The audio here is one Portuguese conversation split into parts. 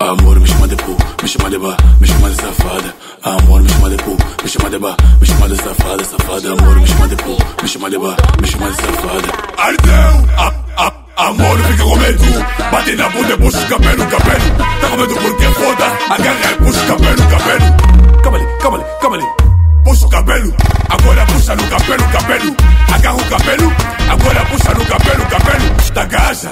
Amor, me chama de pu, me chama de ba, me chama de safada. Amor, me chama de pu, me chama de ba, me chama de safada, safada. Amor, me chama de pu, me chama de ba, me chama de safada. Ardeu, amor, fica com medo. Bate na bunda e puxa o cabelo, cabelo. Tá com medo porque é foda. Agarra e puxa o cabelo, cabelo. Calma ali. Puxa o cabelo, agora puxa no cabelo, cabelo. Agarra o cabelo, agora puxa no cabelo, cabelo. Tagaja.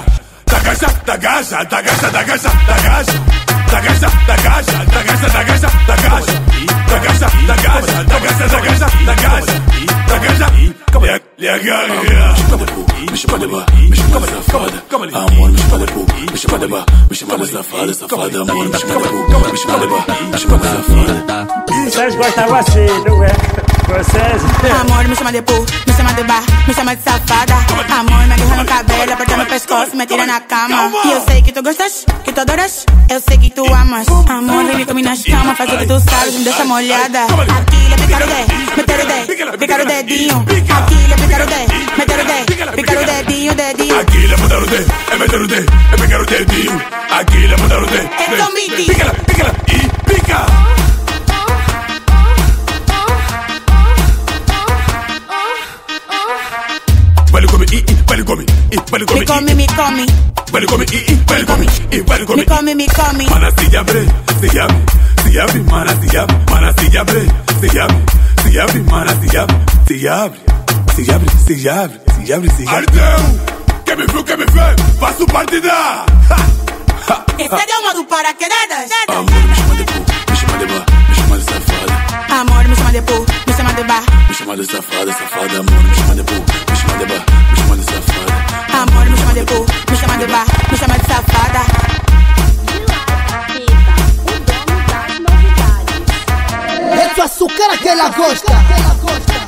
Me chama de ba, me chama de safada. Amor, me chama de pu, me chama de ba, me chama de safada, safada. Amor, me chama de pu, me chama de ba, me chama de safada. Vocês gostavam assim, não é? Vocês? Amor, me chama de pu, me chama de ba, me chama de safada. Amor, me agarra no cabelo, aperta meu pescoço, me tira na cama. E eu sei que tu gostas, que tu adoras, eu sei que tu amas. Amor, vem comigo nas camas, faz o que tu sabes, me deixa molhada. Aquilo é picar o dedo, meter o dedo, picar o dedinho. Aquilo é picar o dedo, meter o dedo, picar o dedinho, dedinho. Aquilo é botar o dedo, é meter o dedo, é picar o dedinho. Aquilo é botar o dedo, é zombie. Pícala e pica. Vale come, vale come, vale come. Me come. Vale come, vale come, vale come. Me come. Mana se abre, mana se abre, se abre. Ardeu, quer me ver, faço parte da. Esse é o modo paraquedas. Amor, me chama de pu, me chama de ba, me chama de safada. Amor, me chama de pu, me chama de ba, me chama de safada, safada. Amor, me chama de pu, me chama de ba, me chama de safada. Amor, me chama de pu, me chama de ba, me chama de safada. É o açúcar que ela gosta.